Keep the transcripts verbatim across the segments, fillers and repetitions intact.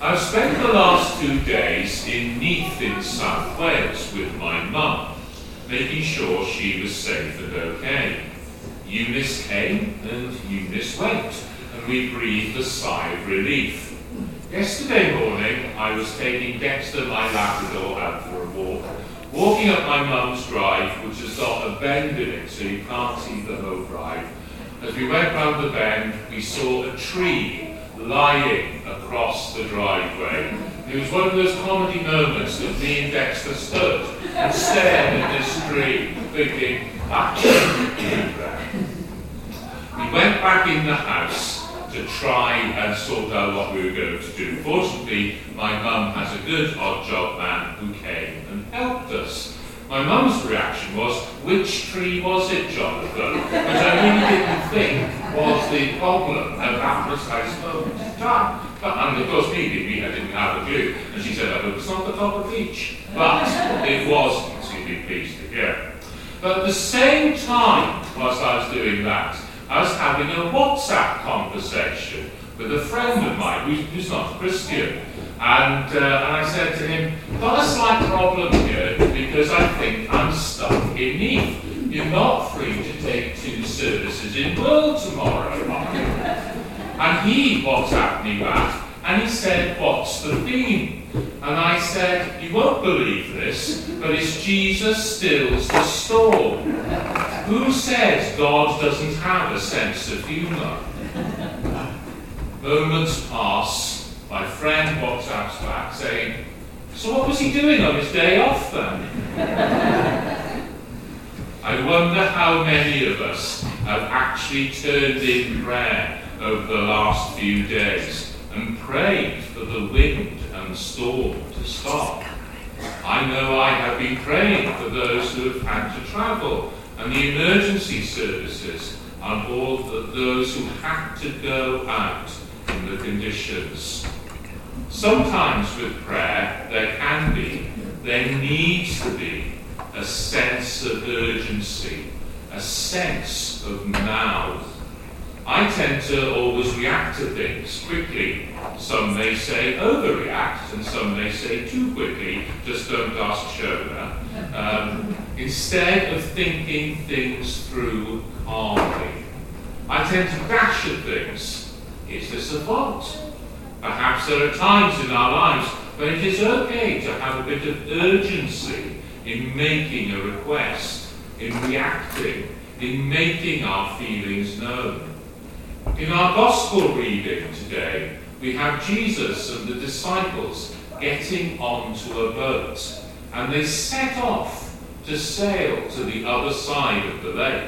I've spent the last two days in Neath in South Wales with my mum, making sure she was safe and okay. Eunice came and Eunice went, and we breathed a sigh of relief. Yesterday morning, I was taking Dexter, my Labrador, out for a walk, walking up my mum's drive, which has got a bend in it, so you can't see the whole drive. As we went round the bend, we saw a tree lying across the driveway. It was one of those comedy moments that me and Dexter stood and stared at this tree, thinking, actually, we went back in the house to try and sort out what we were going to do. Fortunately, my mum has a good odd job man who came and helped us. My mum's reaction was, which tree was it, Jonathan? Which I really didn't think was the problem at that precise moment in time. But, and of course, maybe we didn't have a clue. And she said, I hope it's not the top of each. But it wasn't, so you'd be pleased to hear. But at the same time, whilst I was doing that, I was having a WhatsApp conversation with a friend of mine who's, who's not a Christian. And, uh, and I said to him, got a slight problem here because I think I'm stuck in Neath. You're not free to take two services in World tomorrow, are you? And he WhatsApped me back and he said, what's the theme? And I said, you won't believe this, but it's Jesus stills the storm. Who says God doesn't have a sense of humour? Moments pass. My friend WhatsApps back saying, so what was he doing on his day off then? I wonder how many of us have actually turned in prayer over the last few days and prayed for the wind and storm to stop. I know I have been praying for those who have had to travel and the emergency services and all the, those who had to go out in the conditions. Sometimes with prayer, there can be, there needs to be a sense of urgency, a sense of now. I tend to always react to things quickly. Some may say overreact, and some may say too quickly, just don't ask Shona. Um, instead of thinking things through calmly. I tend to dash at things. Is this a fault? Perhaps there are times in our lives when it is okay to have a bit of urgency in making a request, in reacting, in making our feelings known. In our gospel reading today, we have Jesus and the disciples getting onto a boat, and they set off to sail to the other side of the lake.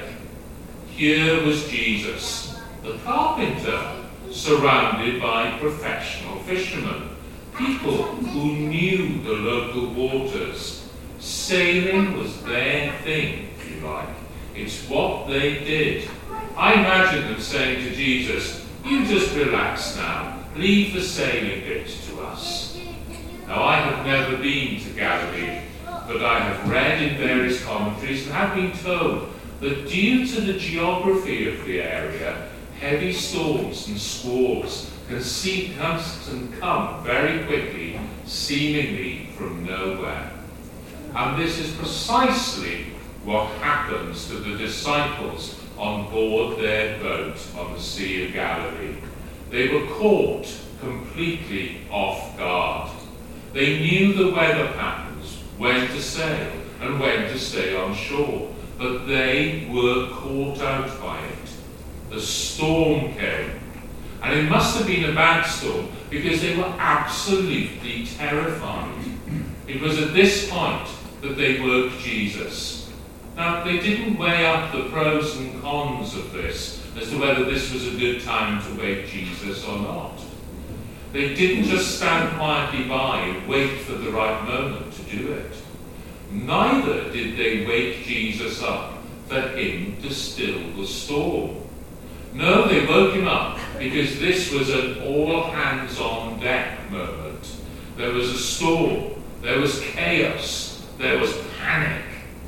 Here was Jesus, the carpenter, surrounded by professional fishermen, people who knew the local waters. Sailing was their thing, if you like. It's what they did. I imagine them saying to Jesus, you just relax now, leave the sailing bit to us. Now, I have never been to Galilee, but I have read in various commentaries and have been told that due to the geography of the area, heavy storms and squalls can see, can come very quickly, seemingly from nowhere. And this is precisely what happens to the disciples on board their boat on the Sea of Galilee. They were caught completely off guard. They knew the weather patterns, when to sail and when to stay on shore, but they were caught out by it. The storm came, and it must have been a bad storm because they were absolutely terrified. It was at this point that they woke Jesus. Now, they didn't weigh up the pros and cons of this as to whether this was a good time to wake Jesus or not. They didn't just stand quietly by and wait for the right moment to do it. Neither did they wake Jesus up for him to still the storm. No, they woke him up because this was an all-hands-on-deck moment. There was a storm, there was chaos, there was panic.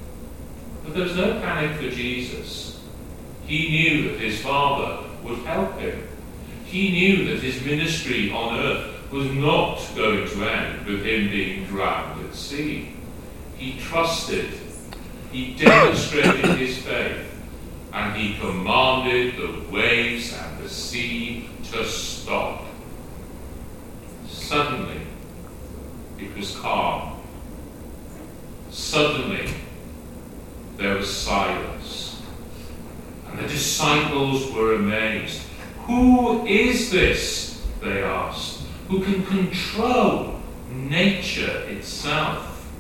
But there was no panic for Jesus. He knew that his Father would help him. He knew that his ministry on earth was not going to end with him being drowned at sea. He trusted, he demonstrated his faith, and he commanded the waves and the sea to stop. Suddenly, it was calm. Suddenly, there was silence. And the disciples were amazed. Who is this? They asked. Who can control nature itself?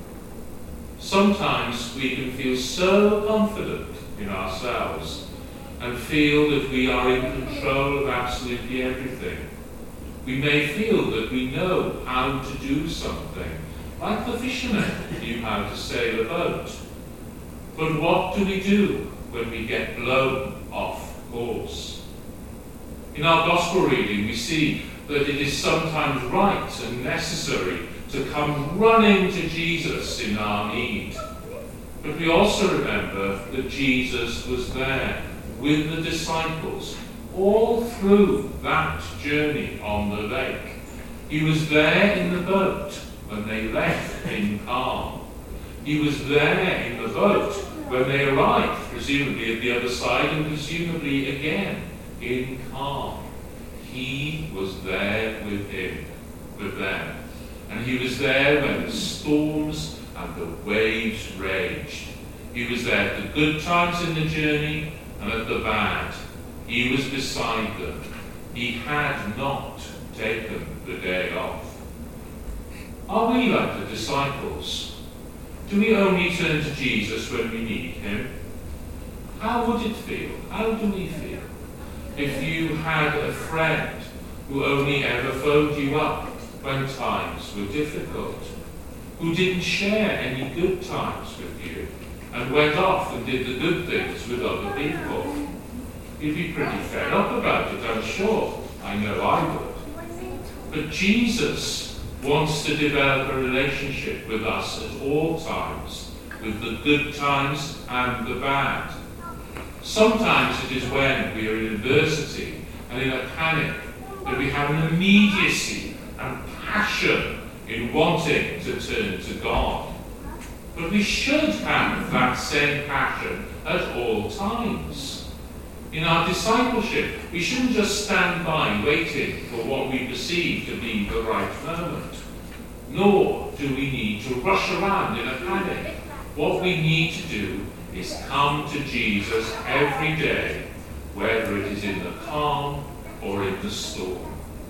Sometimes we can feel so confident in ourselves and feel that we are in control of absolutely everything. We may feel that we know how to do something, like the fishermen knew how to sail a boat. But what do we do when we get blown off course? In our gospel reading, we see that it is sometimes right and necessary to come running to Jesus in our need. But we also remember that Jesus was there with the disciples all through that journey on the lake. He was there in the boat when they left in calm. He was there in the boat when they arrived, presumably at the other side, and presumably again in calm. He was there with him, with them. And he was there when the storms and the waves raged. He was there at the good times in the journey and at the bad. He was beside them. He had not taken the day off. Are we like the disciples? Do we only turn to Jesus when we need him? How would it feel? How do we feel if you had a friend who only ever phoned you up when times were difficult, who didn't share any good times with you and went off and did the good things with other people? You'd be pretty fed up about it, I'm sure. I know I would. But Jesus wants to develop a relationship with us at all times, with the good times and the bad. Sometimes it is when we are in adversity and in a panic that we have an immediacy and passion in wanting to turn to God. But we should have that same passion at all times. In our discipleship, we shouldn't just stand by waiting for what we perceive to be the right moment. Nor do we need to rush around in a panic. What we need to do is come to Jesus every day, whether it is in the calm or in the storm.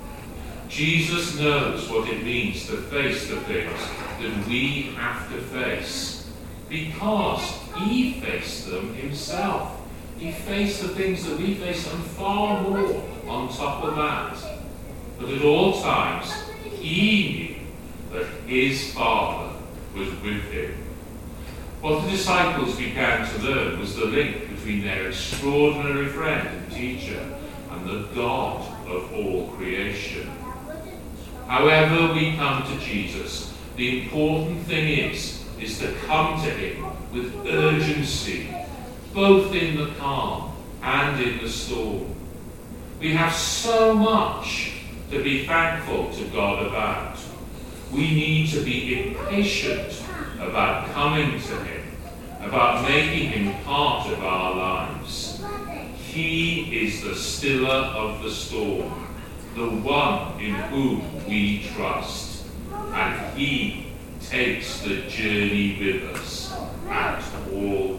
Jesus knows what it means to face the things that we have to face, because he faced them himself. He faced the things that we face and far more on top of that. But at all times, he knew that his Father was with him. What the disciples began to learn was the link between their extraordinary friend and teacher and the God of all creation. However we come to Jesus, the important thing is, is to come to him with urgency, both in the calm and in the storm. We have so much to be thankful to God about. We need to be impatient about coming to him, about making him part of our lives. He is the stiller of the storm, the one in whom we trust, and he takes the journey with us at all